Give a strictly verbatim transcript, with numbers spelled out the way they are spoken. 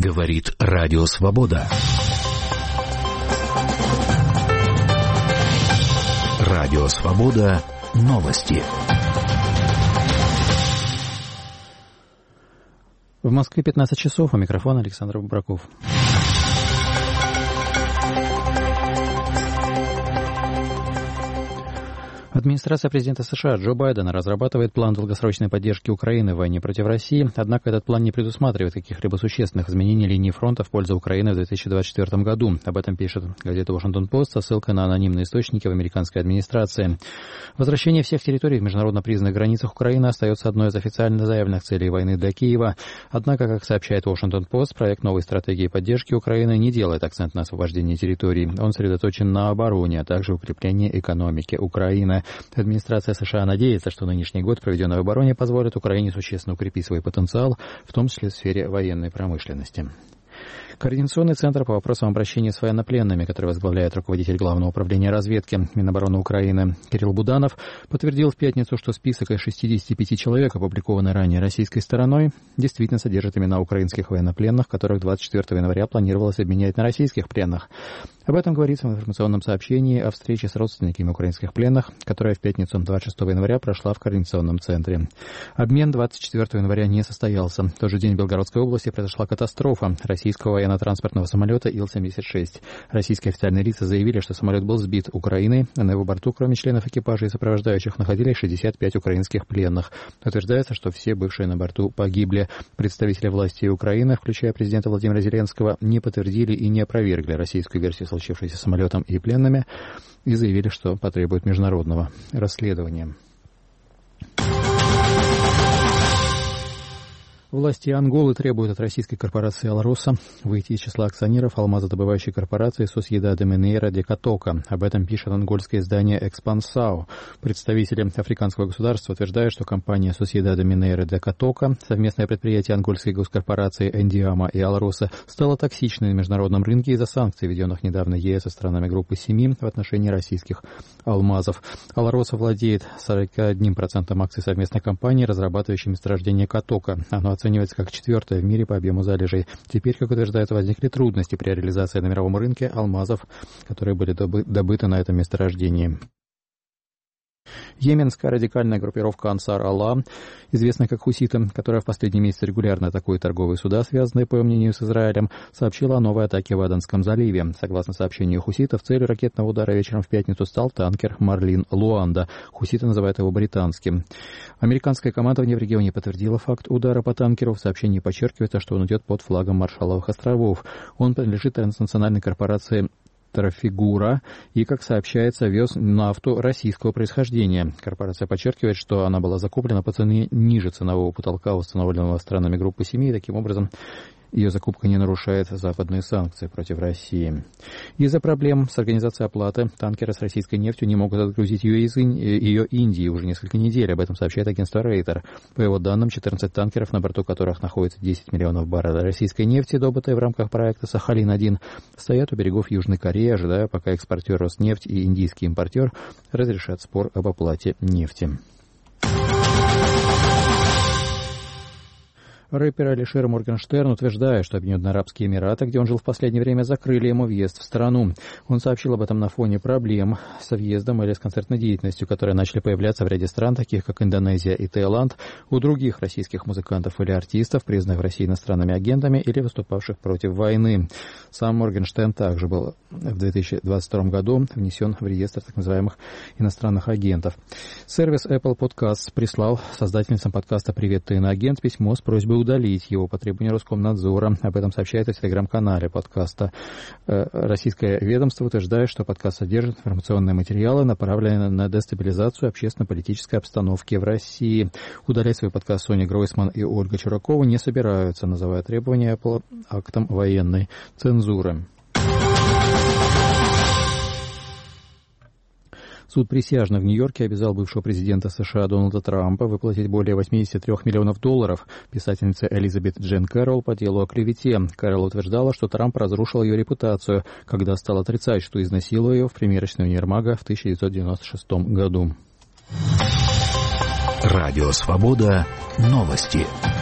Говорит Радио Свобода. Радио Свобода. Новости. В Москве пятнадцать часов, у микрофона Александр Бубраков. Администрация президента США Джо Байдена разрабатывает план долгосрочной поддержки Украины в войне против России, однако этот план не предусматривает каких-либо существенных изменений линии фронта в пользу Украины в две тысячи двадцать четвёртом году. Об этом пишет газета «Вашингтон Пост» со ссылкой на анонимные источники в американской администрации. Возвращение всех территорий в международно признанных границах Украины остается одной из официально заявленных целей войны для Киева. Однако, как сообщает «Вашингтон Пост», проект новой стратегии поддержки Украины не делает акцент на освобождении территорий. Он сосредоточен на обороне, а также укреплении экономики Украины. Администрация США надеется, что нынешний год, проведенный в обороне, позволит Украине существенно укрепить свой потенциал, в том числе в сфере военной промышленности. Координационный центр по вопросам обращения с военнопленными, который возглавляет руководитель Главного управления разведки Минобороны Украины Кирилл Буданов, подтвердил в пятницу, что список из шестидесяти пяти человек, опубликованный ранее российской стороной, действительно содержит имена украинских военнопленных, которых двадцать четвёртого января планировалось обменять на российских пленных. Об этом говорится в информационном сообщении о встрече с родственниками украинских пленных, которая в пятницу двадцать шестого января прошла в Координационном центре. Обмен двадцать четвёртого января не состоялся. В тот же день в Белгородской области произошла катастрофа российского военно-транспортного самолета Ил семьдесят шесть. Российские официальные лица заявили, что самолет был сбит Украиной, а на его борту, кроме членов экипажа и сопровождающих, находились шестьдесят пять украинских пленных. Утверждается, что все бывшие на борту погибли. Представители властей Украины, включая президента Владимира Зеленского, не подтвердили и не опровергли российскую версию случившейся с самолетом и пленными и заявили, что потребуют международного расследования. Власти Анголы требуют от российской корпорации «Алроса» выйти из числа акционеров алмазодобывающей корпорации «Sociedade Mineira de Catoca». Об этом пишет ангольское издание «Экспансау». Представители африканского государства утверждают, что компания «Sociedade Mineira de Catoca», совместное предприятие ангольской госкорпорации «Эндиама» и «Алроса», стало токсичной на международном рынке из-за санкций, введенных недавно ЕС со странами группы семи в отношении российских алмазов. «Алроса» владеет сорок один процент акций совместной компании, разрабатывающей месторождение Катока. Оно оценивается как четвертое в мире по объему залежей. Теперь, как утверждается, возникли трудности при реализации на мировом рынке алмазов, которые были добы- добыты на этом месторождении. Йеменская радикальная группировка Ансар Алла, известная как хуситы, которая в последние месяцы регулярно атакует торговые суда, связанные, по мнению, с Израилем, сообщила о новой атаке в Аденском заливе. Согласно сообщению хуситов, целью ракетного удара вечером в пятницу стал танкер «Марлин Луанда». Хуситы называют его британским. Американское командование в регионе подтвердило факт удара по танкеру. В сообщении подчеркивается, что он идет под флагом Маршалловых островов. Он принадлежит транснациональной корпорации Трафигура и, как сообщается, вез нафту российского происхождения. Корпорация подчеркивает, что она была закуплена по цене ниже ценового потолка, установленного странами группы семи, и таким образом ее закупка не нарушает западные санкции против России. Из-за проблем с организацией оплаты танкеры с российской нефтью не могут отгрузить ее из Ин... ее Индии уже несколько недель. Об этом сообщает агентство Рейтер. По его данным, четырнадцать танкеров, на борту которых находится десять миллионов баррелей российской нефти, добытой в рамках проекта «Сахалин-один», стоят у берегов Южной Кореи, ожидая, пока экспортер «Роснефть» и индийский импортер разрешат спор об оплате нефти. Рэпер Алишер Моргенштерн утверждает, что Объединенные Арабские Эмираты, где он жил в последнее время, закрыли ему въезд в страну. Он сообщил об этом на фоне проблем со въездом или с концертной деятельностью, которые начали появляться в ряде стран, таких как Индонезия и Таиланд, у других российских музыкантов или артистов, признанных в России иностранными агентами или выступавших против войны. Сам Моргенштерн также был в две тысячи двадцать втором году внесен в реестр так называемых иностранных агентов. Сервис Apple Podcasts прислал создательницам подкаста «Привет, ты иноагент» письмо с просьбой удалить его по требованию Роскомнадзора. Об этом сообщается в телеграм-канале подкаста. Российское ведомство утверждает, что подкаст содержит информационные материалы, направленные на дестабилизацию общественно-политической обстановки в России. Удалять свой подкаст Соня Гройсман и Ольга Чуракова не собираются, называя требования Apple актом военной цензуры. Суд присяжных в Нью-Йорке обязал бывшего президента США Дональда Трампа выплатить более восемьдесят три миллионов долларов писательнице Элизабет Джен Кэрролл по делу о клевете. Кэрролл утверждала, что Трамп разрушил ее репутацию, когда стал отрицать, что изнасиловал ее в примерочной универмага в тысяча девятьсот девяносто шестом году. Радио Свобода. Новости.